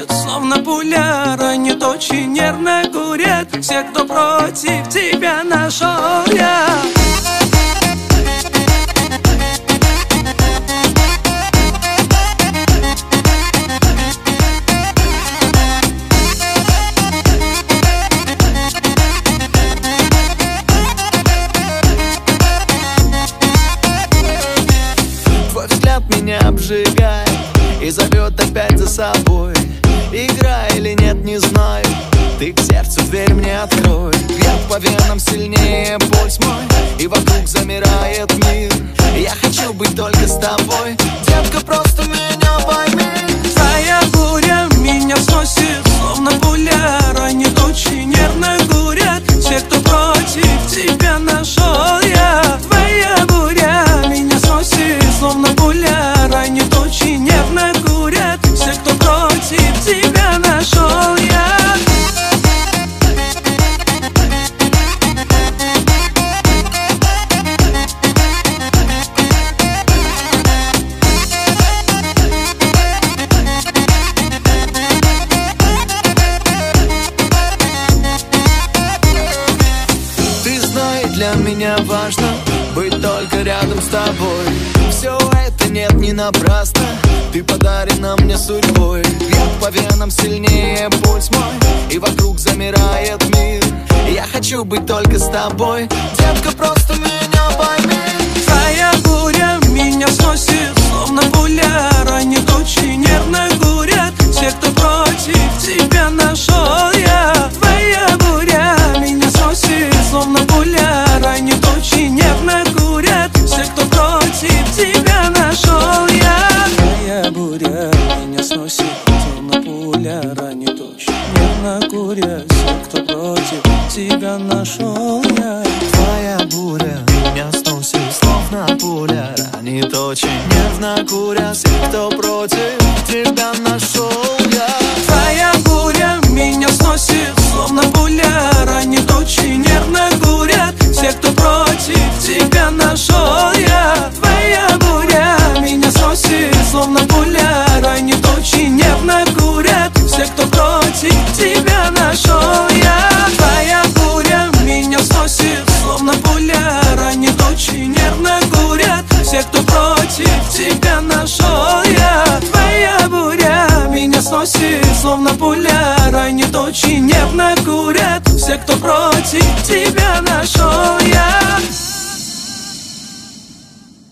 сносит, словно пуля. Ранит, очень нервно курят все, кто против тебя нашел я. Меня обжигает и зовет опять за собой. Игра или нет, не знаю, ты к сердцу дверь мне открой. Бьет по венам сильнее пульс мой, и вокруг замирает мир. Я хочу быть только с тобой, детка, просто меня пойми. Твоя буря меня сносит, словно пуля. Ранит, очень нервно курят все, кто против тебя нашел я. Твоя буря меня сносит, словно пуля. Ранит, очень нервно курят все, кто против тебя нашел я. Для меня важно быть только рядом с тобой. Все это нет, не напрасно, ты подарена мне судьбой. Бьет по венам сильнее пульс мой, и вокруг замирает мир. Я хочу быть только с тобой, детка, просто меня пойми. Твоя буря меня сносит, словно пуля. Ранит, очень нервно курят все, кто против тебя нашел я. Твоя буря меня сносит, словно пуля. Ранит, очень нервно курят все, кто против тебя нашел я. Твоя буря меня сносит, словно пуля. Ранит, очень нервно курят все, кто против тебя нашел я. Твоя буря меня сносит, словно пуля. Ранит, очень нервно куря все, кто против тебя нашел я. Твоя буря меня сносит, словно пуля. Ранит, очень нервно курят все, кто против тебя нашел я. Твоя буря меня сносит, словно пуля. Ранит, очень нервно курят все, кто против тебя нашел я. Твоя буря меня сносит, словно пуля. Ранит, очень нервно курят все, кто против тебя нашел я. Твоя буря меня сносит, словно пуля. Ранит, очень нервно курят все, кто против тебя нашел.